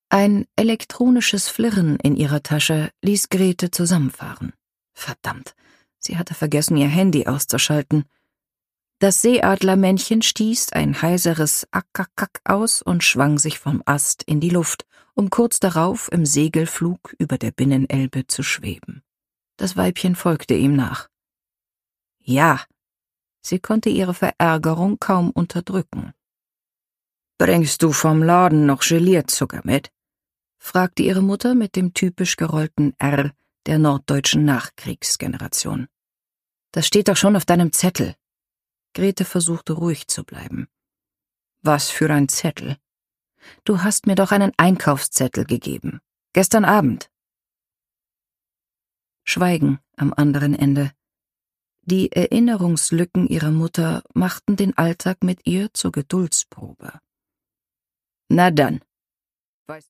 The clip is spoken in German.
Ein elektronisches Flirren in ihrer Tasche ließ Grete zusammenfahren. Verdammt, sie hatte vergessen, ihr Handy auszuschalten. Das Seeadlermännchen stieß ein heiseres Ack-Ack-Ack aus und schwang sich vom Ast in die Luft, um kurz darauf im Segelflug über der Binnenelbe zu schweben. Das Weibchen folgte ihm nach. Ja, sie konnte ihre Verärgerung kaum unterdrücken. »Bringst du vom Laden noch Gelierzucker mit?« fragte ihre Mutter mit dem typisch gerollten R der norddeutschen Nachkriegsgeneration. »Das steht doch schon auf deinem Zettel.« Grete versuchte ruhig zu bleiben. »Was für ein Zettel?« »Du hast mir doch einen Einkaufszettel gegeben. Gestern Abend.« Schweigen am anderen Ende. Die Erinnerungslücken ihrer Mutter machten den Alltag mit ihr zur Geduldsprobe. »Na dann«,